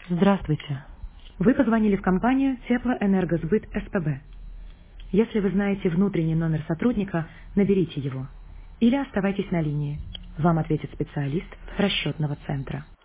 Здравствуйте. Вы позвонили в компанию Теплоэнергосбыт СПБ. Если вы знаете внутренний номер сотрудника, наберите его. Или оставайтесь на линии. Вам ответит специалист расчетного центра.